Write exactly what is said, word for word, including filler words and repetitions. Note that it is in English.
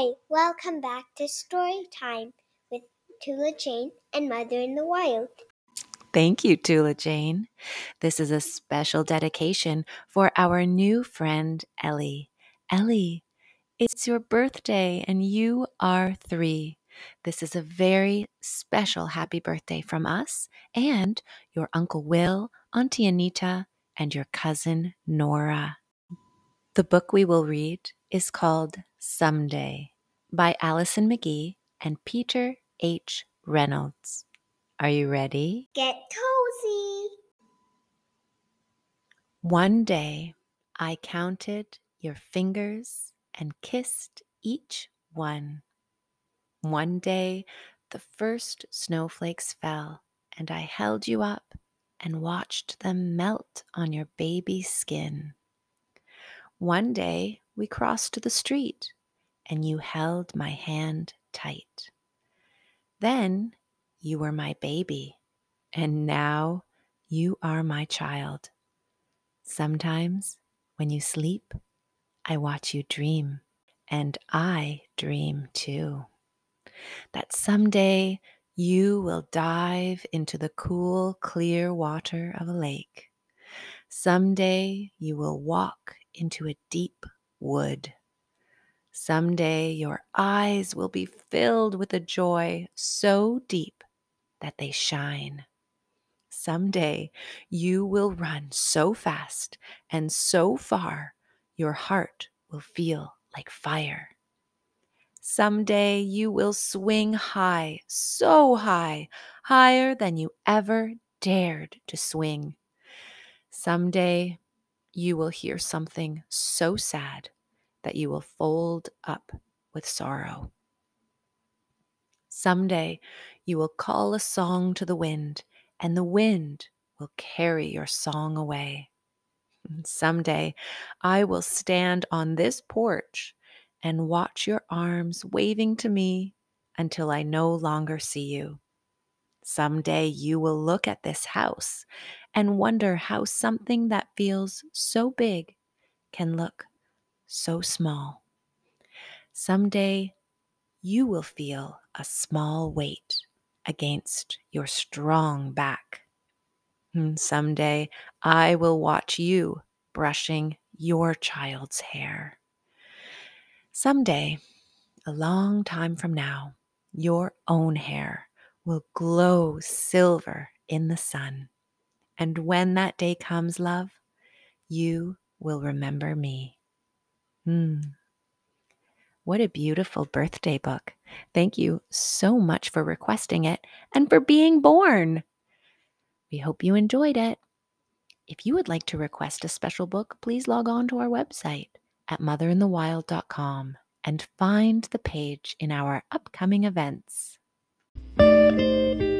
Hi, welcome back to Story Time with Tula Jane and Mother in the Wild. Thank you, Tula Jane. This is a special dedication for our new friend, Ellie. Ellie, it's your birthday and you are three. This is a very special happy birthday from us and your Uncle Will, Auntie Anita, and your cousin Nora. The book we will read is called Someday by Allison McGee and Peter H. Reynolds. Are you ready? Get cozy! One day I counted your fingers and kissed each one. One day the first snowflakes fell, and I held you up and watched them melt on your baby skin. One day we crossed the street, and you held my hand tight. Then you were my baby, and now you are my child. Sometimes when you sleep, I watch you dream, and I dream too. That someday you will dive into the cool, clear water of a lake. Someday you will walk into a deep wood. Someday your eyes will be filled with a joy so deep that they shine. Someday you will run so fast and so far, your heart will feel like fire. Someday you will swing high, so high, higher than you ever dared to swing. Someday you will hear something so sad that you will fold up with sorrow. Someday you will call a song to the wind, and the wind will carry your song away. Someday I will stand on this porch and watch your arms waving to me until I no longer see you. Someday you will look at this house and wonder how something that feels so big can look so small. Someday you will feel a small weight against your strong back. And someday I will watch you brushing your child's hair. Someday, a long time from now, your own hair will glow silver in the sun. And when that day comes, love, you will remember me. Hmm. What a beautiful birthday book. Thank you so much for requesting it and for being born. We hope you enjoyed it. If you would like to request a special book, please log on to our website at mother in the wild dot com and find the page in our upcoming events.